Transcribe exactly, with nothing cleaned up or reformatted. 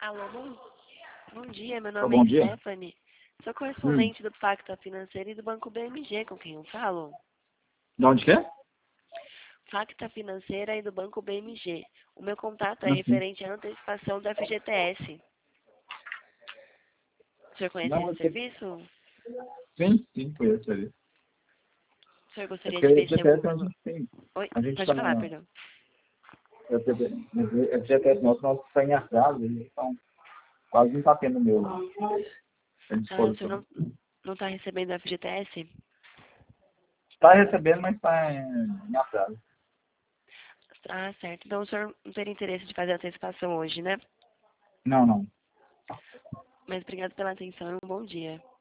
Alô, bom, bom dia, meu Oh, nome bom é dia. Stephanie. Sou Hum. correspondente do Pacta Financeira e do Banco B M G, com quem eu falo. De onde que é? Pacta Financeira e do Banco B M G. O meu contato é Uhum. referente à antecipação do F G T S. O senhor conhece Não, esse você... serviço? Sim, sim, conheço ele. O senhor É gostaria porque de ver F se G T S algum a valor... gente tem. Oi? A gente Pode está falar, na. perdão. F G T S nosso, nós está em atraso, então quase não está tendo meu à Ah, o senhor disposição. não não está recebendo o F G T S? Está recebendo, mas está em atraso. Ah, certo. Então o senhor não teria interesse de fazer a antecipação hoje, né? Não, não. Mas obrigado pela atenção e um bom dia.